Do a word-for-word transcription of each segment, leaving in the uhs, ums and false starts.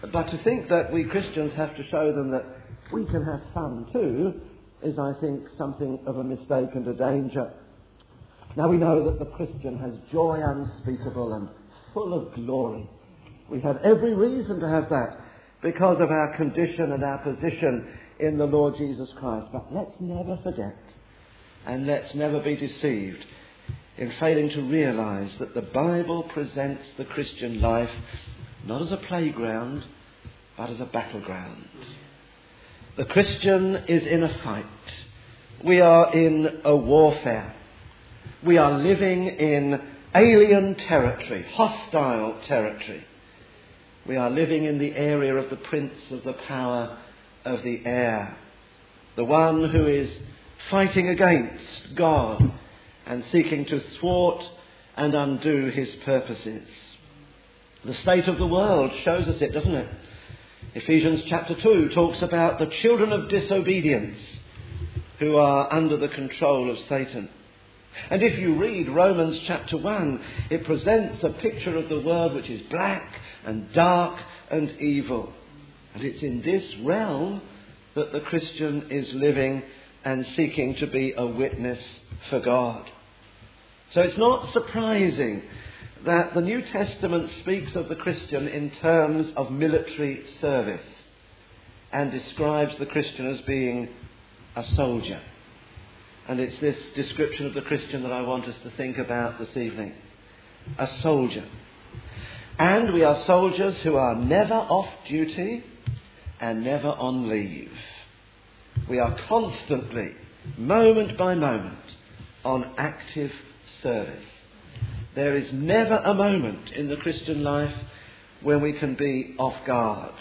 But to think that we Christians have to show them that we can have fun too is, I think, something of a mistake and a danger. Now we know that the Christian has joy unspeakable and full of glory. We have every reason to have that because of our condition and our position in the Lord Jesus Christ. But let's never forget, and let's never be deceived in failing to realise that the Bible presents the Christian life not as a playground, but as a battleground. The Christian is in a fight. We are in a warfare. We are living in alien territory, hostile territory. We are living in the area of the prince of the power of the air, the one who is fighting against God and seeking to thwart and undo his purposes. The state of the world shows us it, doesn't it? Ephesians chapter two talks about the children of disobedience who are under the control of Satan. And if you read Romans chapter one, it presents a picture of the world which is black and dark and evil. And it's in this realm that the Christian is living and seeking to be a witness for God. So it's not surprising that the New Testament speaks of the Christian in terms of military service and describes the Christian as being a soldier. And it's this description of the Christian that I want us to think about this evening. A soldier. And we are soldiers who are never off duty and never on leave. We are constantly, moment by moment, on active service. There is never a moment in the Christian life when we can be off guard.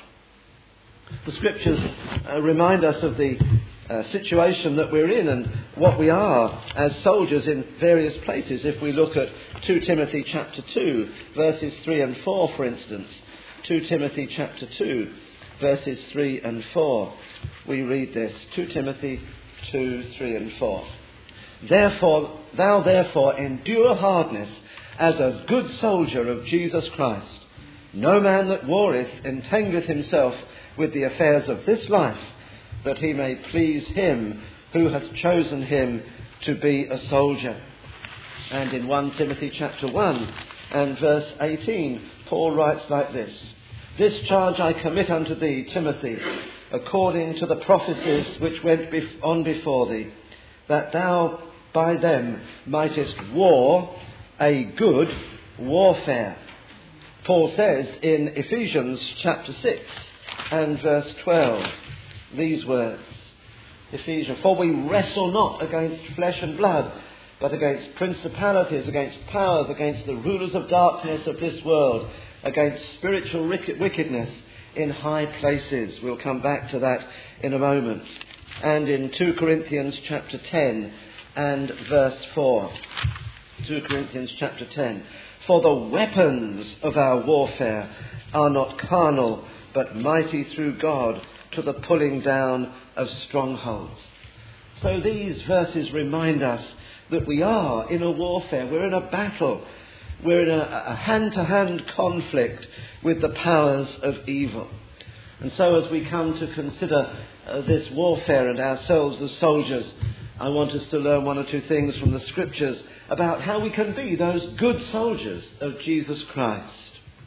The Scriptures uh, remind us of the uh, situation that we're in and what we are as soldiers in various places. If we look at Second Timothy chapter two, verses three and four, for instance. Second Timothy chapter two, verses three and four. We read this. Second Timothy two, three and four. Therefore, thou therefore endure hardness as a good soldier of Jesus Christ. No man that warreth entangleth himself with the affairs of this life, that he may please him who hath chosen him to be a soldier. And in First Timothy chapter one and verse eighteen, Paul writes like this. This charge I commit unto thee, Timothy, according to the prophecies which went on before thee, that thou by them mightest war a good warfare. Paul says in Ephesians chapter six and verse twelve, these words. Ephesians, for we wrestle not against flesh and blood, but against principalities, against powers, against the rulers of darkness of this world, against spiritual wickedness in high places. We'll come back to that in a moment. And in Second Corinthians chapter ten and verse four. Second Corinthians chapter ten. For the weapons of our warfare are not carnal, but mighty through God to the pulling down of strongholds. So these verses remind us that we are in a warfare. We're in a battle. We're in a, a hand-to-hand conflict with the powers of evil. And so as we come to consider uh, this warfare and ourselves as soldiers, I want us to learn one or two things from the Scriptures about how we can be those good soldiers of Jesus Christ.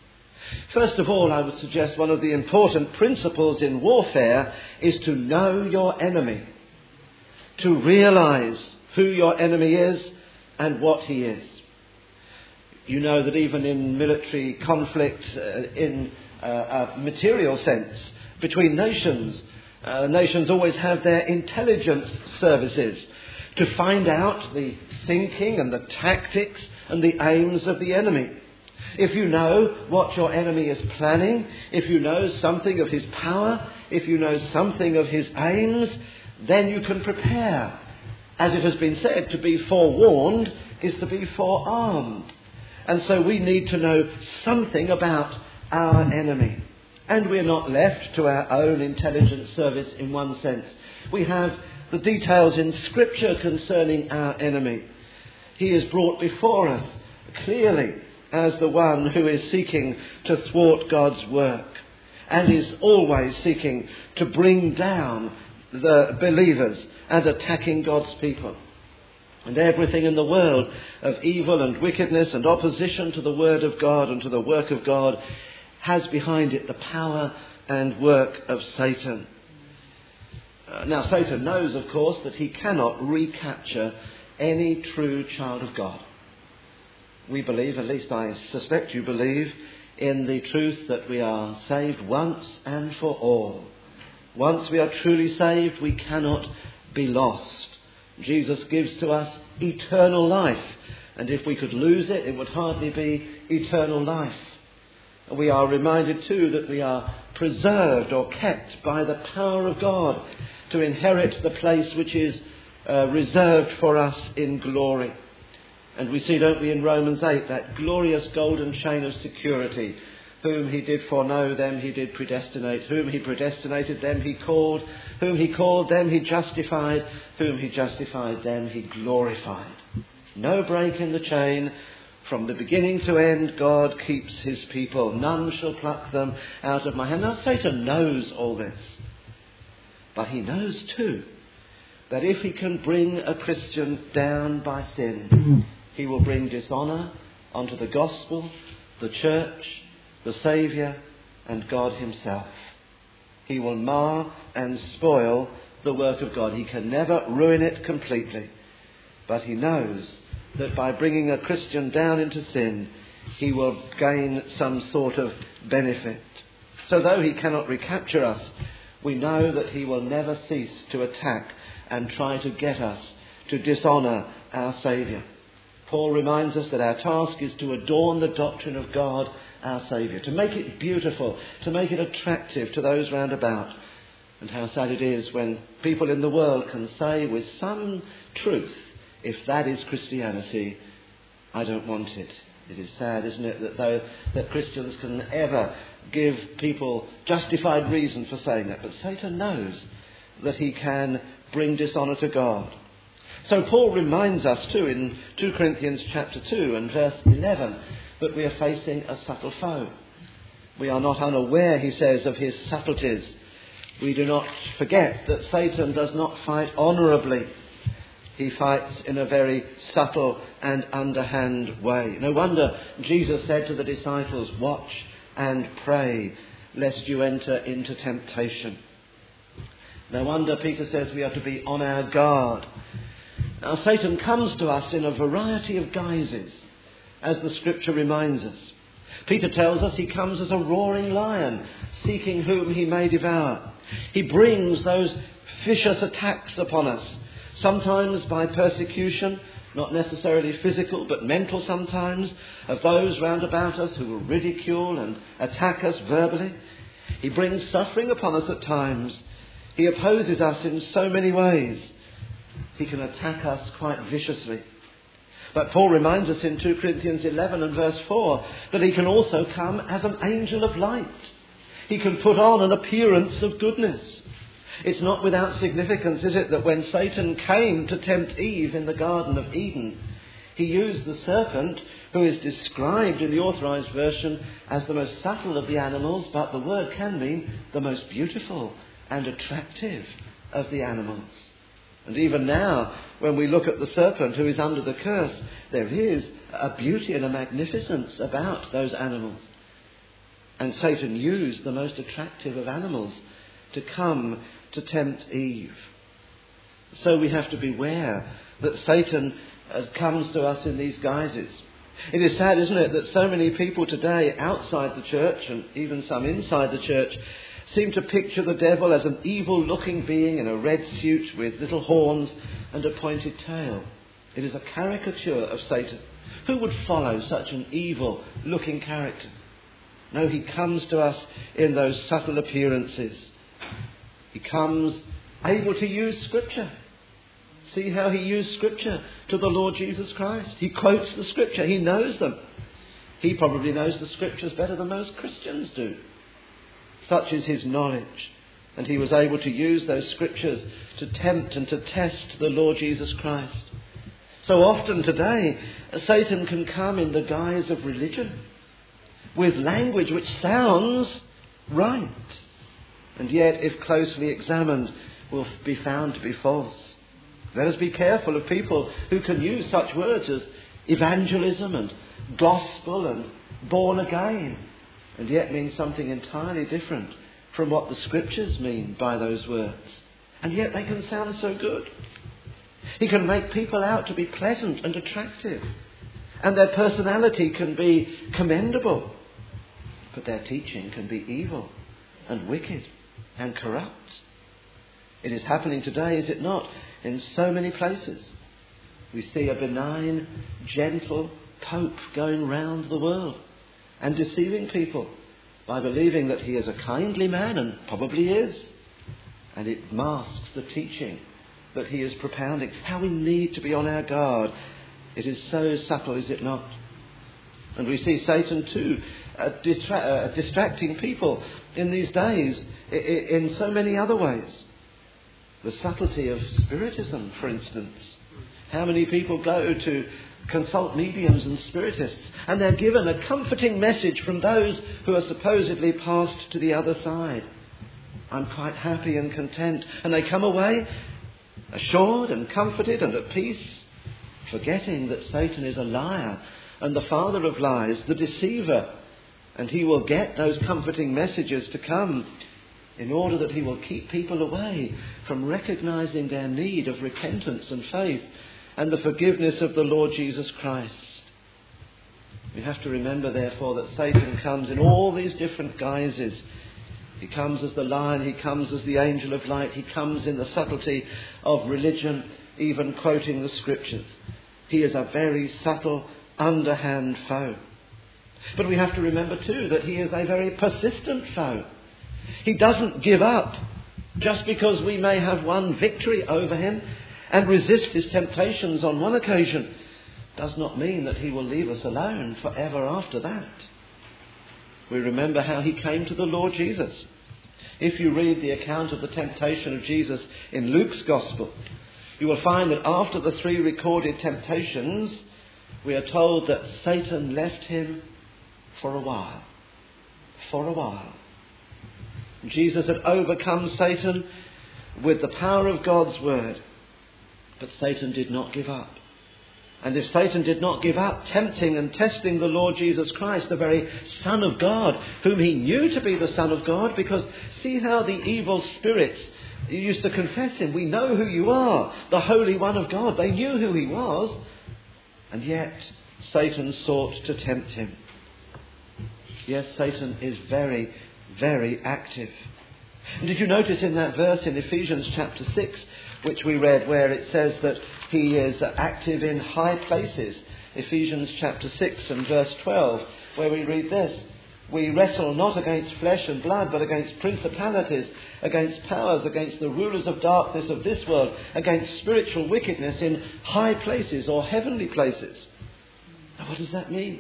First of all, I would suggest one of the important principles in warfare is to know your enemy, to realise who your enemy is and what he is. You know that even in military conflict, uh, in uh, a material sense, between nations, uh, nations always have their intelligence services to find out the thinking and the tactics and the aims of the enemy. If you know what your enemy is planning, if you know something of his power, if you know something of his aims, then you can prepare. As it has been said, to be forewarned is to be forearmed. And so we need to know something about our enemy. And we're not left to our own intelligence service in one sense. We have the details in Scripture concerning our enemy. He is brought before us clearly as the one who is seeking to thwart God's work. and is always seeking to bring down the believers and attacking God's people. And everything in the world of evil and wickedness and opposition to the word of God and to the work of God has behind it the power and work of Satan. Uh, now, Satan knows, of course, that he cannot recapture any true child of God. We believe, at least I suspect you believe, in the truth that we are saved once and for all. Once we are truly saved, we cannot be lost. Jesus gives to us eternal life, and if we could lose it, it would hardly be eternal life. We are reminded too that we are preserved or kept by the power of God to inherit the place which is uh, reserved for us in glory. And we see, don't we, in Romans eight, that glorious golden chain of security. Whom he did foreknow, them he did predestinate. Whom he predestinated, them he called. Whom he called, them he justified. Whom he justified, them he glorified. No break in the chain. From the beginning to end, God keeps his people. None shall pluck them out of my hand. Now, Satan knows all this. But he knows too that if he can bring a Christian down by sin, he will bring dishonour onto the gospel, the church, the Saviour, and God himself. He will mar and spoil the work of God. He can never ruin it completely. But he knows that by bringing a Christian down into sin, he will gain some sort of benefit. So though he cannot recapture us, we know that he will never cease to attack and try to get us to dishonour our Saviour. Paul reminds us that our task is to adorn the doctrine of God, our Saviour, to make it beautiful, to make it attractive to those round about. And how sad it is when people in the world can say with some truth, if that is Christianity, I don't want it. It is sad, isn't it, that though that Christians can ever give people justified reason for saying that. But Satan knows that he can bring dishonour to God. So Paul reminds us too in two Corinthians chapter two and verse eleven that we are facing a subtle foe. We are not unaware, he says, of his subtleties. We do not forget that Satan does not fight honourably. He fights in a very subtle and underhand way. No wonder Jesus said to the disciples, watch and pray lest you enter into temptation. No wonder Peter says we are to be on our guard. Now Satan comes to us in a variety of guises, as the scripture reminds us. Peter tells us he comes as a roaring lion, seeking whom he may devour. He brings those vicious attacks upon us, sometimes by persecution, not necessarily physical, but mental sometimes, of those round about us who will ridicule and attack us verbally. He brings suffering upon us at times. He opposes us in so many ways. He can attack us quite viciously. But Paul reminds us in two Corinthians eleven and verse four that he can also come as an angel of light. He can put on an appearance of goodness. It's not without significance, is it, that when Satan came to tempt Eve in the Garden of Eden, he used the serpent, who is described in the Authorised Version as the most subtle of the animals, but the word can mean the most beautiful and attractive of the animals. And even now, when we look at the serpent who is under the curse, there is a beauty and a magnificence about those animals. And Satan used the most attractive of animals to come to tempt Eve. So we have to beware that Satan comes to us in these guises. It is sad, isn't it, that so many people today outside the church, and even some inside the church, seem to picture the devil as an evil-looking being in a red suit with little horns and a pointed tail. It is a caricature of Satan. Who would follow such an evil-looking character? No, he comes to us in those subtle appearances. He comes able to use Scripture. See how he used Scripture to the Lord Jesus Christ. He quotes the Scripture. He knows them. He probably knows the Scriptures better than most Christians do. Such is his knowledge. And he was able to use those Scriptures to tempt and to test the Lord Jesus Christ. So often today, Satan can come in the guise of religion, with language which sounds right, and yet, if closely examined, will be found to be false. Let us be careful of people who can use such words as evangelism and gospel and born again, and yet mean something entirely different from what the Scriptures mean by those words. And yet they can sound so good. He can make people out to be pleasant and attractive, and their personality can be commendable, but their teaching can be evil and wicked and corrupt. It is happening today, is it not, in so many places. We see a benign, gentle Pope going round the world and deceiving people by believing that he is a kindly man, and probably is. And it masks the teaching that he is propounding. How we need to be on our guard. It is so subtle, is it not? And we see Satan too uh, distra- uh, distracting people in these days I- I- in so many other ways. The subtlety of Spiritism, for instance. How many people go to consult mediums and spiritists, and they're given a comforting message from those who are supposedly passed to the other side. I'm quite happy and content. And they come away assured and comforted and at peace, forgetting that Satan is a liar and the father of lies, the deceiver. And he will get those comforting messages to come in order that he will keep people away from recognizing their need of repentance and faith and the forgiveness of the Lord Jesus Christ. We have to remember, therefore, that Satan comes in all these different guises. He comes as the lion, he comes as the angel of light, he comes in the subtlety of religion, even quoting the Scriptures. He is a very subtle, underhand foe. But we have to remember too that he is a very persistent foe. He doesn't give up just because we may have won victory over him and resist his temptations on one occasion. Does not mean that he will leave us alone forever after that. We remember how he came to the Lord Jesus. If you read the account of the temptation of Jesus in Luke's Gospel, you will find that after the three recorded temptations, we are told that Satan left him for a while. For a while. Jesus had overcome Satan with the power of God's word, but Satan did not give up. And if Satan did not give up tempting and testing the Lord Jesus Christ, the very Son of God, whom he knew to be the Son of God, because see how the evil spirits used to confess him. We know who you are, the Holy One of God. They knew who he was. And yet Satan sought to tempt him. Yes, Satan is very, very active. And did you notice in that verse in Ephesians chapter six, which we read, where it says that he is active in high places? Ephesians chapter six and verse twelve, where we read this: we wrestle not against flesh and blood, but against principalities, against powers, against the rulers of darkness of this world, against spiritual wickedness in high places or heavenly places. Now, what does that mean?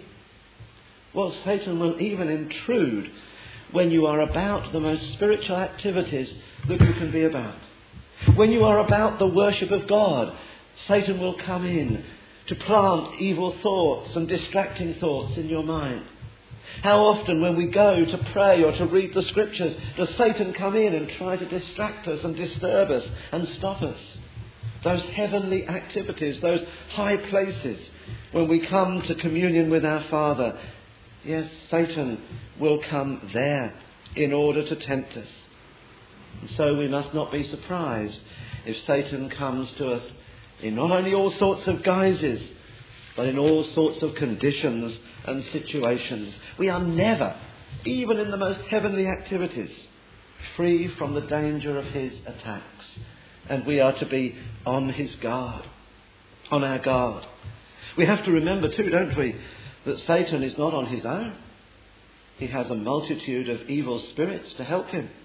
Well, Satan will even intrude when you are about the most spiritual activities that you can be about. When you are about the worship of God, Satan will come in to plant evil thoughts and distracting thoughts in your mind. How often when we go to pray or to read the Scriptures does Satan come in and try to distract us and disturb us and stop us? Those heavenly activities, those high places when we come to communion with our Father. Yes, Satan will come there in order to tempt us. And so we must not be surprised if Satan comes to us in not only all sorts of guises, but in all sorts of conditions and situations. We are never, even in the most heavenly activities, free from the danger of his attacks. And we are to be on his guard, on our guard. We have to remember too, don't we, that Satan is not on his own. He has a multitude of evil spirits to help him.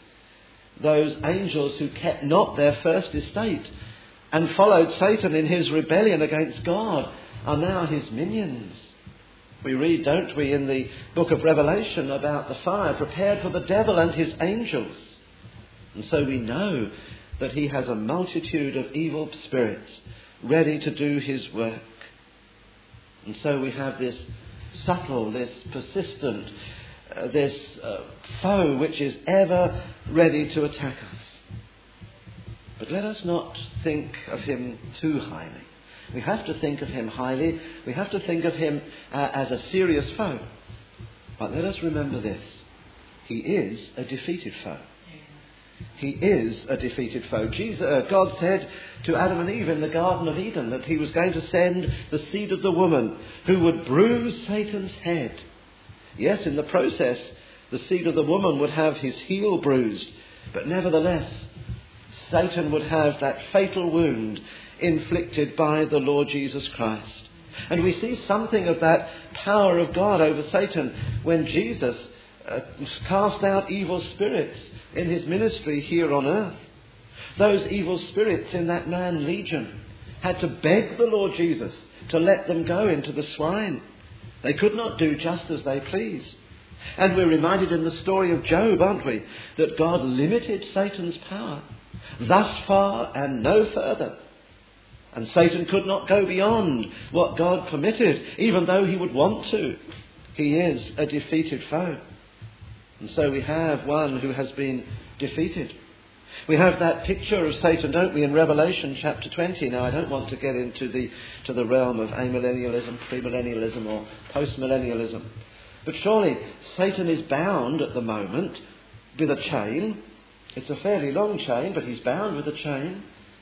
Those angels who kept not their first estate and followed Satan in his rebellion against God are now his minions. We read, don't we, in the book of Revelation about the fire prepared for the devil and his angels. And so we know that he has a multitude of evil spirits ready to do his work. And so we have this subtle, this persistent, uh, this uh, foe which is ever ready to attack us. But let us not think of him too highly. We have to think of him highly. We have to think of him uh, as a serious foe. But let us remember this. He is a defeated foe. He is a defeated foe. Jesus, uh, God said to Adam and Eve in the Garden of Eden that he was going to send the seed of the woman who would bruise Satan's head. Yes, in the process, the seed of the woman would have his heel bruised. But nevertheless, Satan would have that fatal wound inflicted by the Lord Jesus Christ. And we see something of that power of God over Satan when Jesus uh, cast out evil spirits in his ministry here on earth. Those evil spirits in that man Legion had to beg the Lord Jesus to let them go into the swine. They could not do just as they pleased. And we're reminded in the story of Job, aren't we, that God limited Satan's power thus far and no further. And Satan could not go beyond what God permitted, even though he would want to. He is a defeated foe. And so we have one who has been defeated. We have that picture of Satan, don't we, in Revelation chapter twenty. Now, I don't want to get into the to the realm of amillennialism, premillennialism or postmillennialism. But surely Satan is bound at the moment with a chain. It's a fairly long chain, but he's bound with a chain.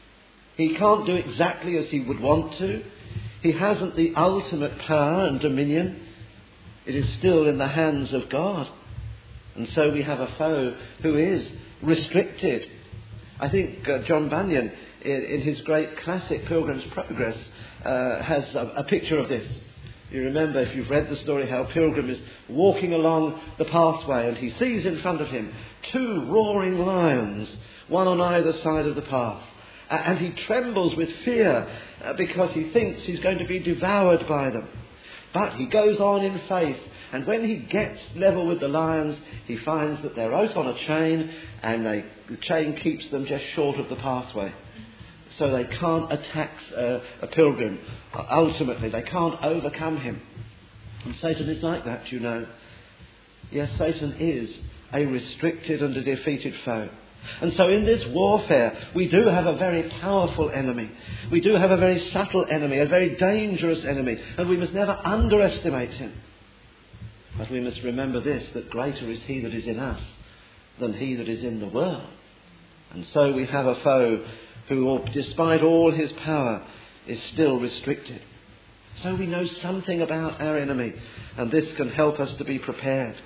He can't do exactly as he would want to. He hasn't the ultimate power and dominion. It is still in the hands of God. And so we have a foe who is restricted. I think uh, John Bunyan, in, in his great classic Pilgrim's Progress, uh, has a, a picture of this. You remember, if you've read the story, how Pilgrim is walking along the pathway and he sees in front of him two roaring lions, one on either side of the path. Uh, and he trembles with fear uh, because he thinks he's going to be devoured by them. But he goes on in faith. And when he gets level with the lions, he finds that they're out on a chain and they, the chain keeps them just short of the pathway. So they can't attack uh, a pilgrim. Ultimately, they can't overcome him. And Satan is like that, you know. Yes, Satan is a restricted and a defeated foe. And so in this warfare, we do have a very powerful enemy. We do have a very subtle enemy, a very dangerous enemy. And we must never underestimate him. But we must remember this, that greater is he that is in us than he that is in the world. And so we have a foe who, despite all his power, is still restricted. So we know something about our enemy, and this can help us to be prepared.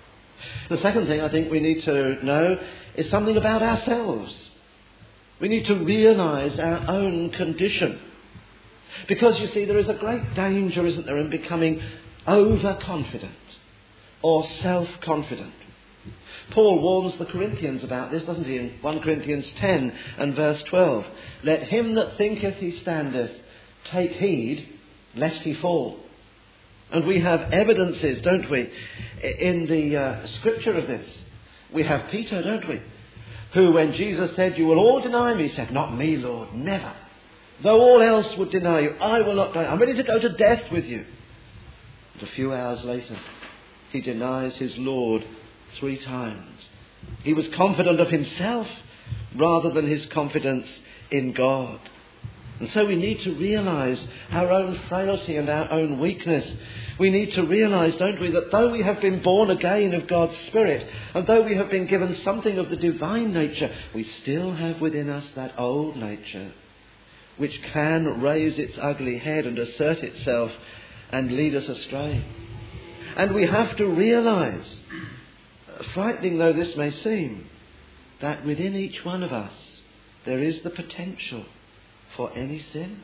The second thing I think we need to know is something about ourselves. We need to realise our own condition. Because, you see, there is a great danger, isn't there, in becoming overconfident or self-confident. Paul warns the Corinthians about this, doesn't he, in First Corinthians ten and verse twelve. Let him that thinketh he standeth take heed lest he fall. And we have evidences, don't we, in the uh, scripture of this. We have Peter, don't we, who when Jesus said, you will all deny me, said, not me, Lord, never. Though all else would deny you, I will not die. I'm ready to go to death with you. And a few hours later, he denies his Lord three times. He was confident of himself rather than his confidence in God. And so we need to realise our own frailty and our own weakness. We need to realise, don't we, that though we have been born again of God's Spirit, and though we have been given something of the divine nature, we still have within us that old nature, which can raise its ugly head and assert itself and lead us astray. And we have to realise, frightening though this may seem, that within each one of us there is the potential for any sin.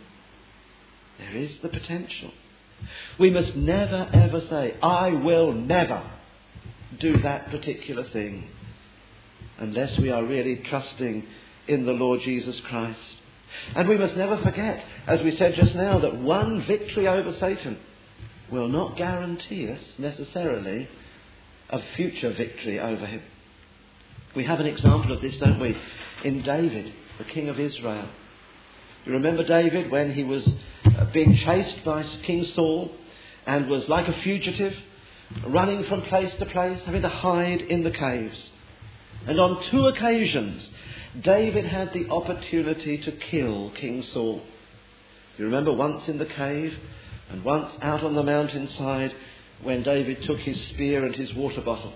There is the potential. We must never ever say, I will never do that particular thing, unless we are really trusting in the Lord Jesus Christ. And we must never forget, as we said just now, that one victory over Satan will not guarantee us necessarily a future victory over him. We have an example of this, don't we, in David, the king of Israel. You remember David when he was being chased by King Saul and was like a fugitive, running from place to place, having to hide in the caves. And on two occasions, David had the opportunity to kill King Saul. You remember, once in the cave and once out on the mountainside when David took his spear and his water bottle.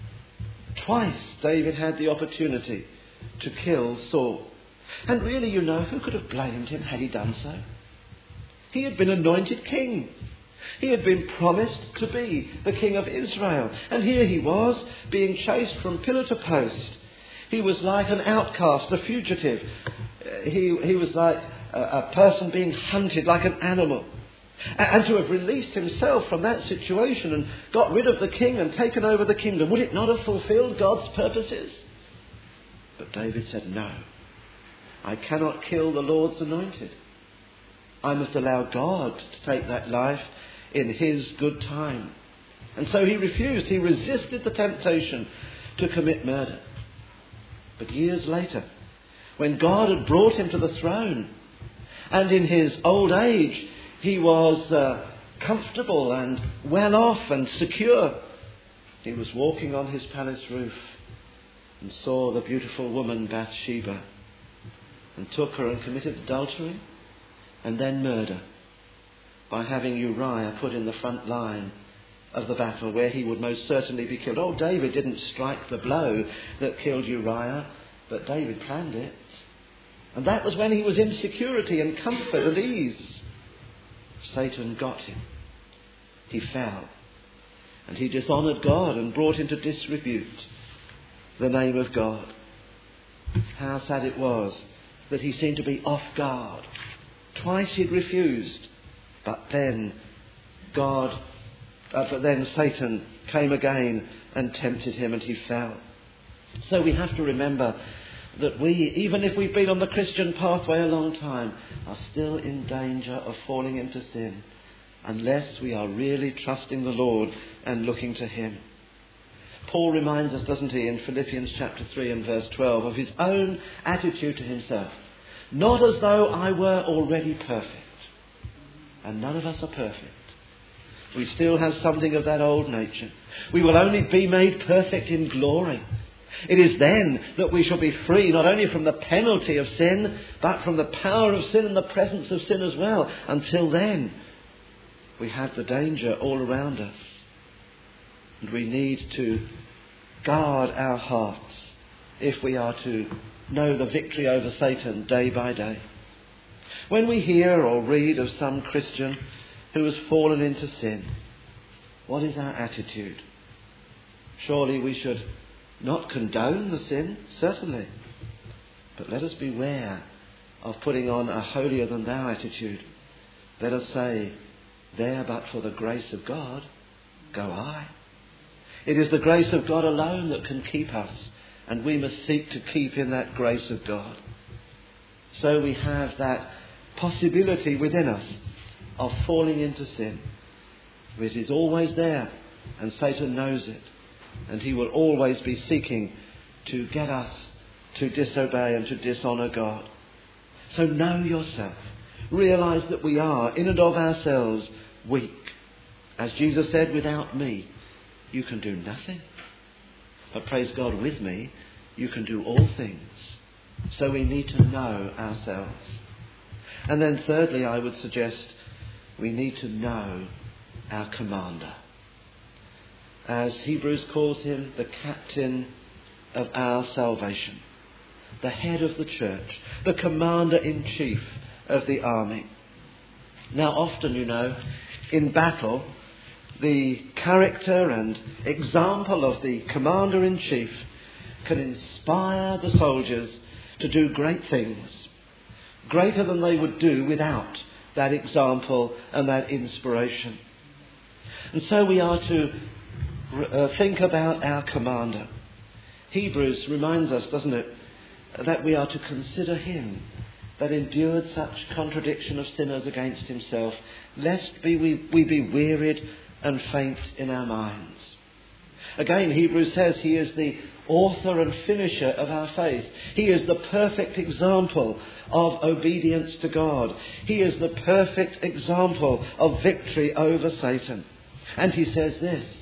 Twice David had the opportunity to kill Saul. And really, you know, who could have blamed him had he done so? He had been anointed king. He had been promised to be the king of Israel. And here he was, being chased from pillar to post. He was like an outcast, a fugitive. He, he was like a, a person being hunted like an animal. And to have released himself from that situation and got rid of the king and taken over the kingdom, would it not have fulfilled God's purposes? But David said, no, I cannot kill the Lord's anointed. I must allow God to take that life in his good time. And so he refused. He resisted the temptation to commit murder. But years later, when God had brought him to the throne, and in his old age he was uh, comfortable and well off and secure, he was walking on his palace roof and saw the beautiful woman Bathsheba and took her and committed adultery and then murder by having Uriah put in the front line of the battle where he would most certainly be killed. Oh, David didn't strike the blow that killed Uriah, but David planned it. And that was when he was in security and comfort and ease. Satan got him. He fell. And he dishonoured God and brought into disrepute the name of God. How sad it was that he seemed to be off guard. Twice he'd refused. But then God, uh, but then Satan came again and tempted him and he fell. So we have to remember that we, even if we've been on the Christian pathway a long time, are still in danger of falling into sin unless we are really trusting the Lord and looking to him. Paul reminds us, doesn't he, in Philippians chapter three and verse twelve, of his own attitude to himself. Not as though I were already perfect. And none of us are perfect. We still have something of that old nature. We will only be made perfect in glory. It is then that we shall be free not only from the penalty of sin, but from the power of sin and the presence of sin as well. Until then, we have the danger all around us. And we need to guard our hearts if we are to know the victory over Satan day by day. When we hear or read of some Christian who has fallen into sin, what is our attitude? Surely we should not condone the sin, certainly. But let us beware of putting on a holier than thou attitude. Let us say, there but for the grace of God, go I. It is the grace of God alone that can keep us, and we must seek to keep in that grace of God. So we have that possibility within us of falling into sin. It is always there, and Satan knows it. And he will always be seeking to get us to disobey and to dishonour God. So know yourself. Realise that we are, in and of ourselves, weak. As Jesus said, without me, you can do nothing. But praise God, with me, you can do all things. So we need to know ourselves. And then thirdly, I would suggest we need to know our commander. As Hebrews calls him, the captain of our salvation, the head of the church, the commander-in-chief of the army. Now often, you know, in battle, the character and example of the commander-in-chief can inspire the soldiers to do great things, greater than they would do without that example and that inspiration. And so we are to uh, think about our commander. Hebrews reminds us, doesn't it, that we are to consider him that endured such contradiction of sinners against himself, lest we, we, we be wearied and faint in our minds. Again, Hebrews says he is the author and finisher of our faith. He is the perfect example of obedience to God. He is the perfect example of victory over Satan. And he says this,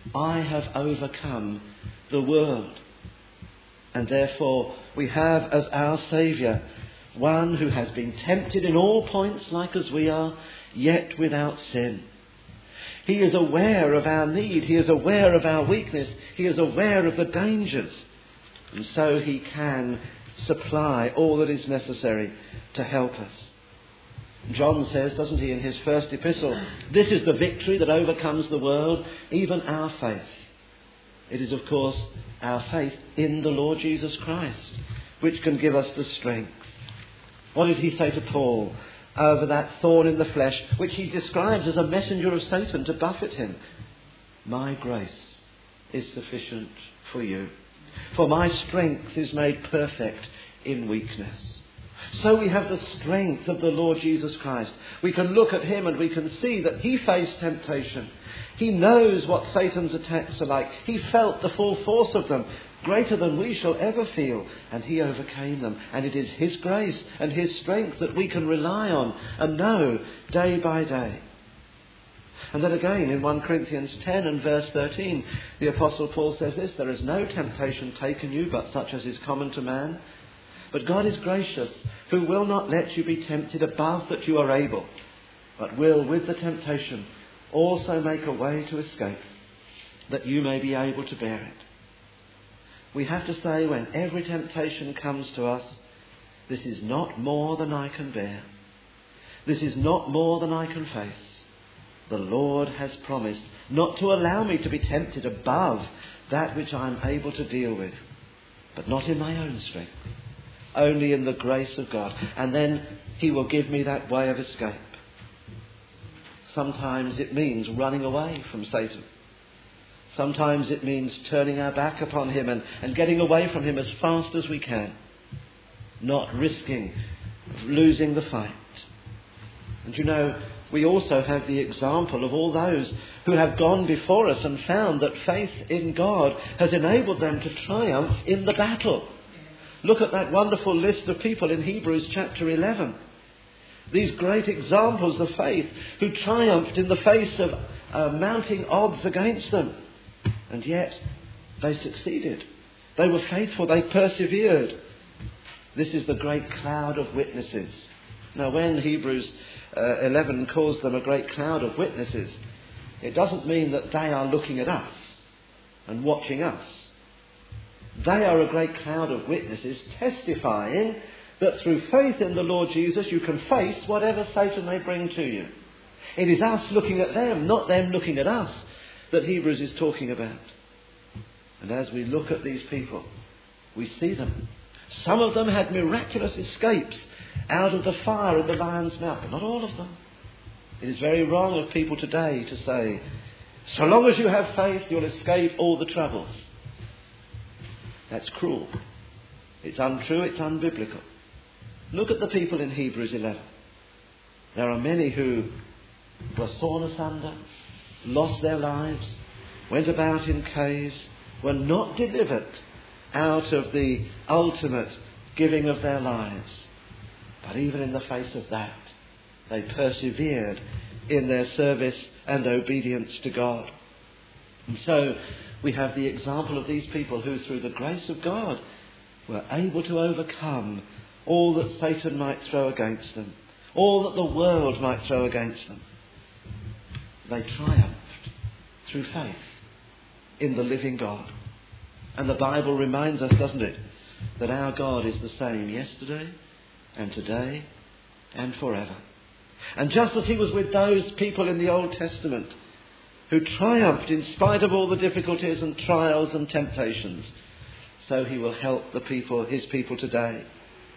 I have overcome the world. And therefore we have as our Saviour one who has been tempted in all points like as we are, yet without sin. He is aware of our need. He is aware of our weakness. He is aware of the dangers. And so he can supply all that is necessary to help us. John says, doesn't he, in his first epistle, this is the victory that overcomes the world, even our faith. It is, of course, our faith in the Lord Jesus Christ, which can give us the strength. What did he say to Paul over that thorn in the flesh, which he describes as a messenger of Satan to buffet him? My grace is sufficient for you, for my strength is made perfect in weakness. So we have the strength of the Lord Jesus Christ. We can look at him and we can see that he faced temptation. He knows what Satan's attacks are like. He felt the full force of them, greater than we shall ever feel, and he overcame them. And it is his grace and his strength that we can rely on and know day by day. And then again in First Corinthians ten and verse thirteen, the Apostle Paul says this, there is no temptation taken you but such as is common to man. But God is gracious, who will not let you be tempted above that you are able, but will with the temptation also make a way to escape, that you may be able to bear it. We have to say when every temptation comes to us, this is not more than I can bear. This is not more than I can face. The Lord has promised not to allow me to be tempted above that which I am able to deal with, but not in my own strength, only in the grace of God. And then he will give me that way of escape. Sometimes it means running away from Satan. Sometimes it means turning our back upon him and, and getting away from him as fast as we can, not risking losing the fight. And you know, we also have the example of all those who have gone before us and found that faith in God has enabled them to triumph in the battle. Look at that wonderful list of people in Hebrews chapter eleven. These great examples of faith who triumphed in the face of uh, mounting odds against them. And yet they succeeded. They were faithful. They persevered. This is the great cloud of witnesses. Now when Hebrews uh, eleven calls them a great cloud of witnesses, it doesn't mean that they are looking at us and watching us. They are a great cloud of witnesses testifying that through faith in the Lord Jesus you can face whatever Satan may bring to you. It is us looking at them, not them looking at us, that Hebrews is talking about. And as we look at these people, we see them. Some of them had miraculous escapes out of the fire in the lion's mouth, but not all of them. It is very wrong of people today to say, so long as you have faith, you'll escape all the troubles. That's cruel. It's untrue, it's unbiblical. Look at the people in Hebrews eleven. There are many who were sawn asunder, lost their lives, went about in caves, were not delivered out of the ultimate giving of their lives. But even in the face of that, they persevered in their service and obedience to God. And so we have the example of these people who, through the grace of God, were able to overcome all that Satan might throw against them, all that the world might throw against them. They triumphed through faith in the living God. And the Bible reminds us, doesn't it, that our God is the same yesterday and today and forever. And just as he was with those people in the Old Testament who triumphed in spite of all the difficulties and trials and temptations, so he will help the people, his people today.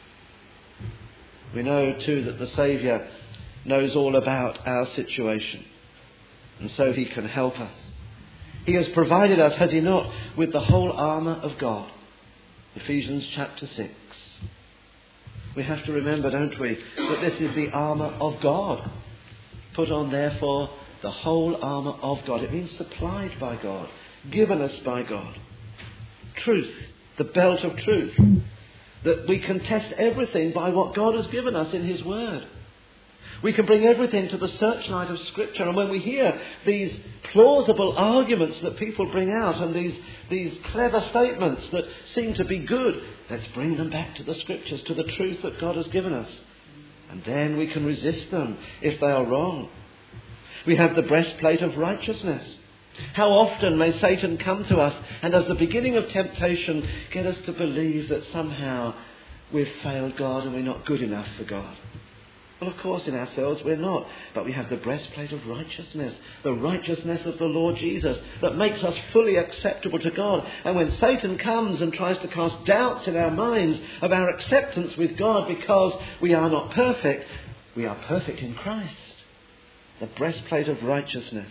We know too that the Saviour knows all about our situation, and so he can help us. He has provided us, has he not, with the whole armour of God. Ephesians chapter six. We have to remember, don't we, that this is the armour of God. Put on, therefore, the whole armour of God. It means supplied by God, given us by God. Truth, the belt of truth. That we can test everything by what God has given us in his word. We can bring everything to the searchlight of Scripture. And when we hear these plausible arguments that people bring out and these, these clever statements that seem to be good, let's bring them back to the Scriptures, to the truth that God has given us. And then we can resist them if they are wrong. We have the breastplate of righteousness. How often may Satan come to us and as the beginning of temptation get us to believe that somehow we've failed God and we're not good enough for God. Well, of course, in ourselves we're not. But we have the breastplate of righteousness, the righteousness of the Lord Jesus that makes us fully acceptable to God. And when Satan comes and tries to cast doubts in our minds of our acceptance with God because we are not perfect, we are perfect in Christ. The breastplate of righteousness.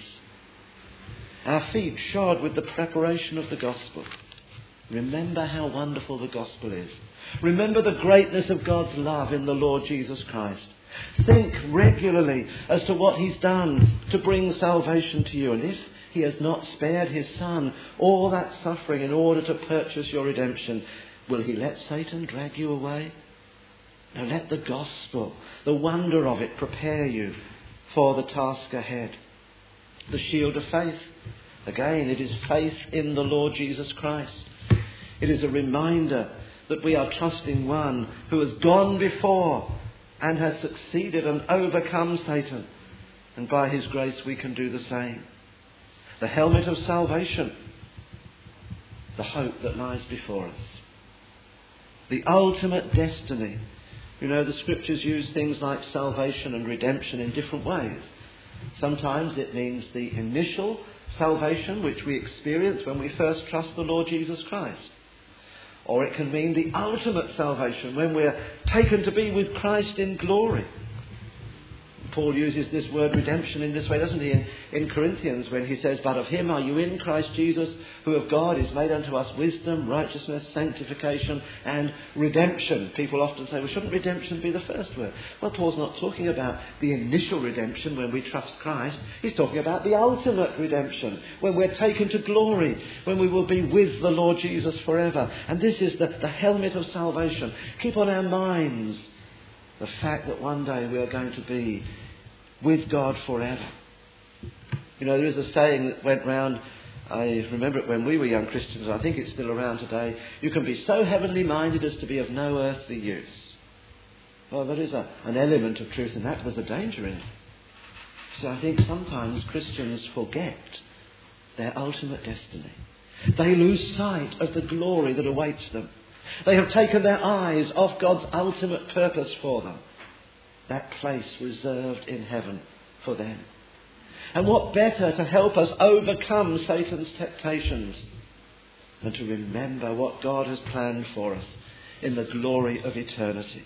Our feet shod with the preparation of the gospel. Remember how wonderful the gospel is. Remember the greatness of God's love in the Lord Jesus Christ. Think regularly as to what he's done to bring salvation to you. And if he has not spared his Son all that suffering in order to purchase your redemption, will he let Satan drag you away? No, let the gospel, the wonder of it, prepare you for the task ahead. The shield of faith. Again, it is faith in the Lord Jesus Christ. It is a reminder that we are trusting one who has gone before and has succeeded and overcome Satan. And by his grace we can do the same. The helmet of salvation. The hope that lies before us. The ultimate destiny. You know, the Scriptures use things like salvation and redemption in different ways. Sometimes it means the initial salvation which we experience when we first trust the Lord Jesus Christ. Or it can mean the ultimate salvation when we're taken to be with Christ in glory. Paul uses this word redemption in this way, doesn't he, in, in Corinthians when he says, "But of him are you in Christ Jesus, who of God is made unto us wisdom, righteousness, sanctification and redemption." People often say, well, shouldn't redemption be the first word? Well, Paul's not talking about the initial redemption when we trust Christ. He's talking about the ultimate redemption, when we're taken to glory, when we will be with the Lord Jesus forever. And this is the, the helmet of salvation. Keep on our minds the fact that one day we are going to be with God forever. You know, there is a saying that went round, I remember it when we were young Christians, I think it's still around today: you can be so heavenly minded as to be of no earthly use. Well, there is a, an element of truth in that, but there's a danger in it. So I think sometimes Christians forget their ultimate destiny. They lose sight of the glory that awaits them. They have taken their eyes off God's ultimate purpose for them. That place reserved in heaven for them. And what better to help us overcome Satan's temptations than to remember what God has planned for us in the glory of eternity.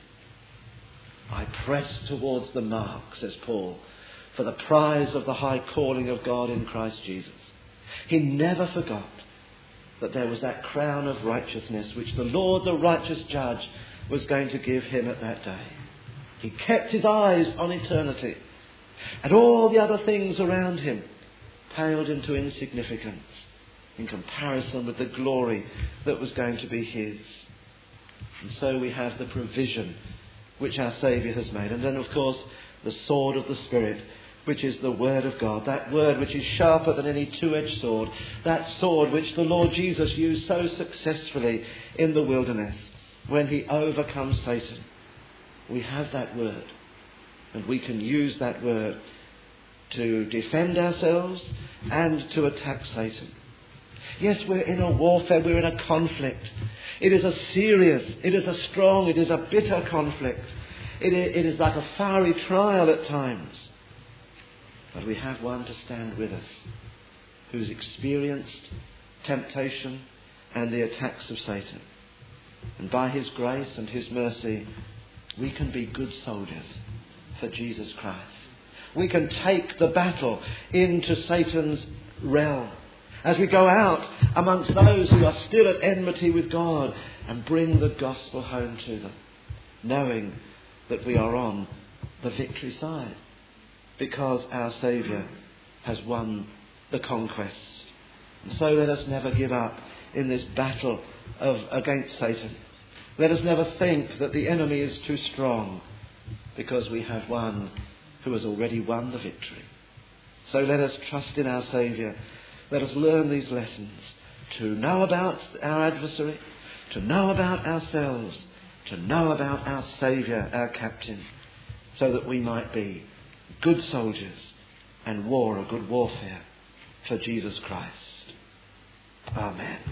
I press towards the mark, says Paul, for the prize of the high calling of God in Christ Jesus. He never forgot that there was that crown of righteousness which the Lord, the righteous judge, was going to give him at that day. He kept his eyes on eternity, and all the other things around him paled into insignificance in comparison with the glory that was going to be his. And so we have the provision which our Saviour has made. And then, of course, the sword of the Spirit, which is the Word of God, that Word which is sharper than any two-edged sword, that sword which the Lord Jesus used so successfully in the wilderness when he overcomes Satan. We have that Word, and we can use that Word to defend ourselves and to attack Satan. Yes, we're in a warfare, we're in a conflict. It is a serious, it is a strong, it is a bitter conflict. It is, it is like a fiery trial at times. But we have one to stand with us who's experienced temptation and the attacks of Satan. And by his grace and his mercy, we can be good soldiers for Jesus Christ. We can take the battle into Satan's realm as we go out amongst those who are still at enmity with God and bring the gospel home to them, knowing that we are on the victory side, because our Saviour has won the conquest. And so let us never give up in this battle of against Satan. Let us never think that the enemy is too strong, because we have one who has already won the victory. So let us trust in our Saviour. Let us learn these lessons to know about our adversary, to know about ourselves, to know about our Saviour, our Captain, so that we might be good soldiers and war a good warfare for Jesus Christ. Amen.